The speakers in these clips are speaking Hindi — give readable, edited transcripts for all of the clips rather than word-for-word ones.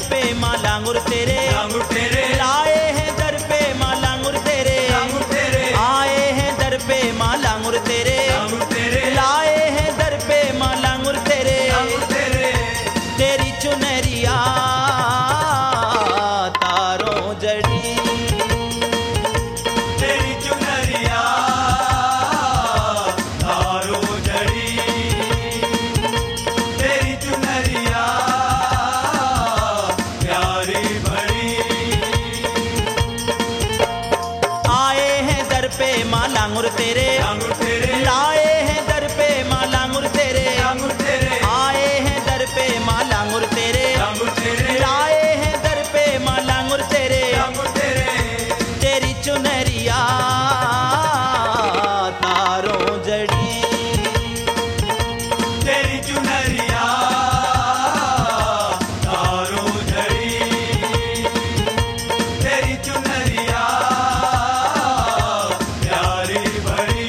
पे माँ लांगुर तेरे, लाए हैं दर पे माँ लांगुर तेरे, आए हैं दर पे माँ लांगुर तेरे, लाए हैं दर पे माँ लांगुर तेरे, तेरी चुनरिया तारों जड़ी, तेरी चुनरिया तारों जड़ी, तेरी चुनरिया प्यारी बड़ी। आए हैं दर पे माँ लांगुर तेरे, लाए हैं दर पे माँ लांगुर तेरे, आए हैं दर पे माँ लांगुर तेरे, लाए हैं दर पे माँ लांगुर तेरे, तेरी चुनरिया तारों जड़ी, तेरी चुनरिया तारों जड़ी, तेरी चुनरिया प्यारी बड़ी।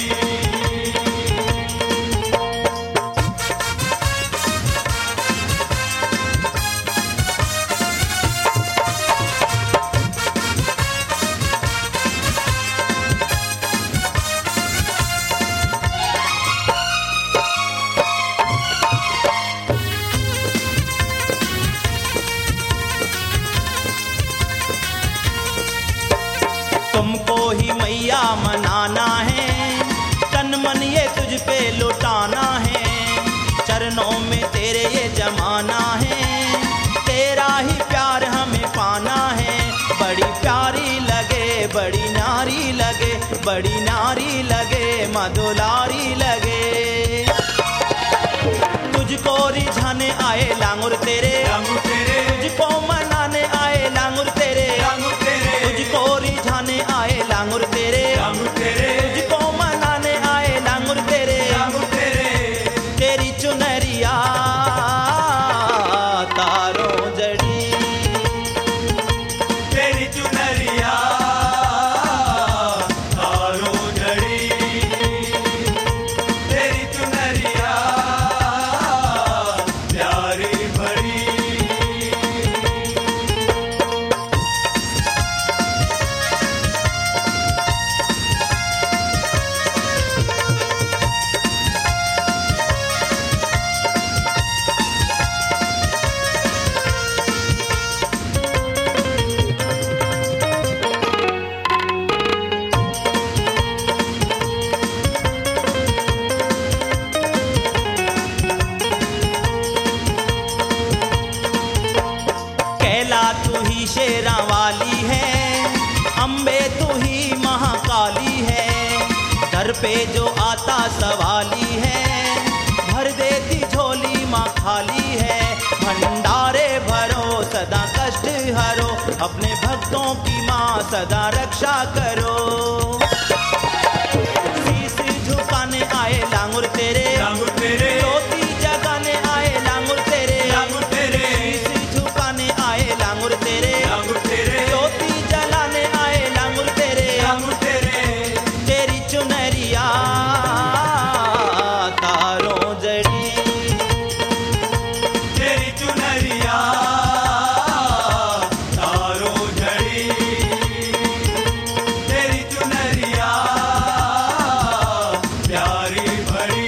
तुमको ही मैया मनाना है, तन मन ये तुझ पे लुटाना है, चरणों में तेरे ये जमाना है, तेरा ही प्यार हमें पाना है। बड़ी प्यारी लगे, बड़ी नारी लगे, बड़ी नारी लगे, मधुलारी लगे, तुझको रिझाने आए लांगुर तेरे, तुझको मनाने आए लांगुर तेरे, तुझको रिझाने आए लांगुर तेरे, तुझको मनाने आए लांगुर तेरे, तेरी चुनरिया तारों जड़ी, तेरी चुनरिया तारों जड़ी, तेरी चुनरिया प्यारी बड़ी। कैला तू ही शेरा वाली है, अम्बे तू ही महाकाली है, दर पे जो आता सवाली है, भर देती झोली माँ खाली है, भंडारे भरो सदा कष्ट हरो, अपने भक्तों की माँ सदा रक्षा करो। शीश झुकाने आए लांगुर तेरे, ज्योति जगाने आए लांगुर तेरे, शीश झुकाने आए लांगुर तेरे, ज्योति जलाने आए लांगुर तेरे, तेरी चुनरिया तारों जड़ी, तेरी चुनरिया तारों जड़ी, तेरी चुनरिया प्यारी बड़ी।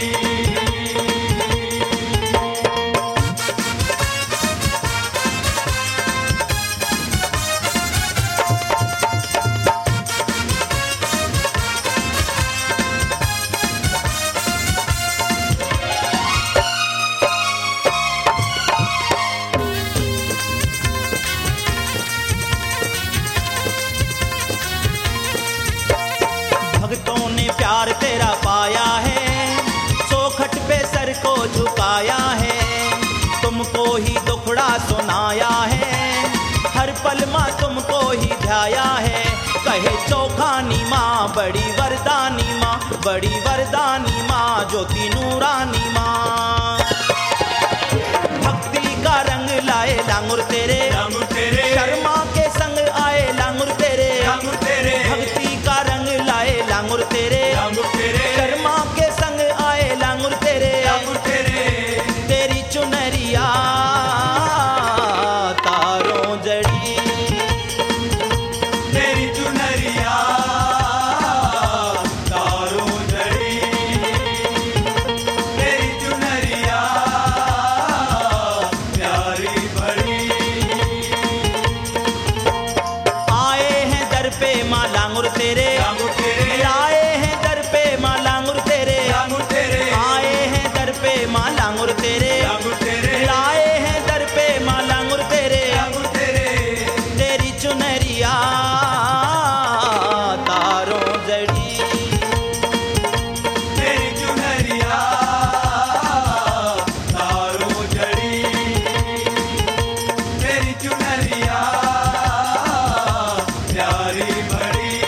भक्तों ने प्यार तेरा पाया है, चौखट पे सर को झुकाया है, तुमको ही दुखड़ा सुनाया है, हर पल माँ तुमको ही ध्याया है, कहे चौखानी माँ बड़ी वरदानी माँ, बड़ी वरदानी माँ ज्योति नूरानी माँ, भक्ति का रंग लाए लांगुर तेरे, शर्मा के संग आए लांगुर तेरे, भक्ति का रंग लाए लांगुर तेरे, शर्मा के संग आए लांगुर तेरे, तेरी चुनरिया तारों भरी